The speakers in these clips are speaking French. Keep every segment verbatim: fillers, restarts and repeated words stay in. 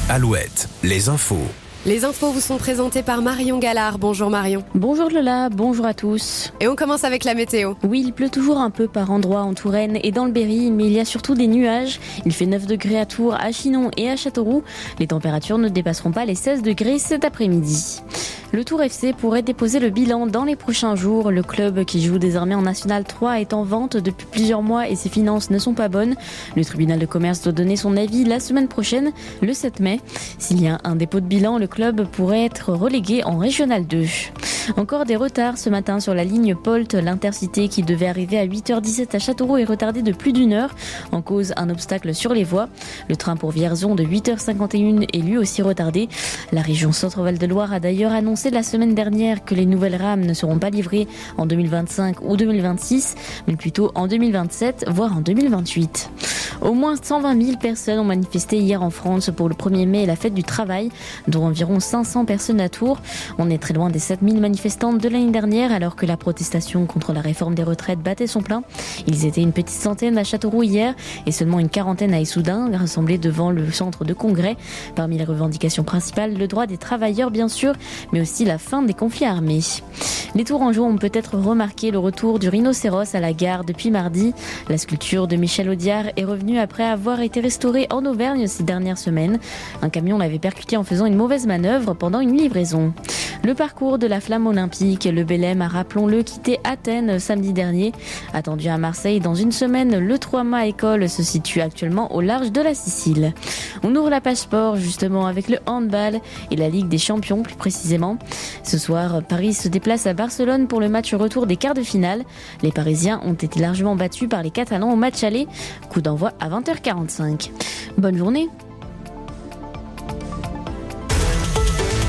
Alouette, les infos. Les infos vous sont présentées par Marion Gallard. Bonjour Marion. Bonjour Lola, bonjour à tous. Et on commence avec la météo. Oui, il pleut toujours un peu par endroits en Touraine et dans le Berry, mais il y a surtout des nuages. Il fait neuf degrés à Tours, à Chinon et à Châteauroux. Les températures ne dépasseront pas les seize degrés cet après-midi. Le Tour F C pourrait déposer le bilan dans les prochains jours. Le club qui joue désormais en National trois est en vente depuis plusieurs mois et ses finances ne sont pas bonnes. Le tribunal de commerce doit donner son avis la semaine prochaine, le sept mai. S'il y a un dépôt de bilan, le club pourrait être relégué en Régional deux. Encore des retards ce matin sur la ligne Polt. L'intercité qui devait arriver à huit heures dix-sept à Châteauroux est retardée de plus d'une heure. En cause, un obstacle sur les voies. Le train pour Vierzon de huit heures cinquante et une est lui aussi retardé. La région Centre-Val de Loire a d'ailleurs annoncé la semaine dernière que les nouvelles rames ne seront pas livrées en deux mille vingt-cinq ou deux mille vingt-six, mais plutôt en deux mille vingt-sept, voire en deux mille vingt-huit. Au moins cent vingt mille personnes ont manifesté hier en France pour le premier mai et la fête du travail, dont environ cinq cents personnes à Tours. On est très loin des sept mille manifestantes de l'année dernière, alors que la protestation contre la réforme des retraites battait son plein. Ils étaient une petite centaine à Châteauroux hier et seulement une quarantaine à Issoudun, rassemblés devant le centre de congrès. Parmi les revendications principales, le droit des travailleurs bien sûr, mais aussi la fin des conflits armés. Les Tourangeaux ont peut-être remarqué le retour du rhinocéros à la gare depuis mardi. La sculpture de Michel Audiard est revenue après avoir été restaurée en Auvergne ces dernières semaines. Un camion l'avait percuté en faisant une mauvaise manœuvre pendant une livraison. Le parcours de la flamme olympique, le Belém a, rappelons-le, quitté Athènes samedi dernier. Attendu à Marseille dans une semaine, le trois mâts école se situe actuellement au large de la Sicile. On ouvre la page sport justement avec le handball et la Ligue des champions plus précisément. Ce soir, Paris se déplace à Barcelone pour le match retour des quarts de finale. Les Parisiens ont été largement battus par les Catalans au match aller. Coup d'envoi à vingt heures quarante-cinq. Bonne journée.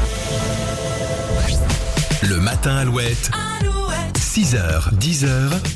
Le matin Alouette, Alouette. six heures, dix heures.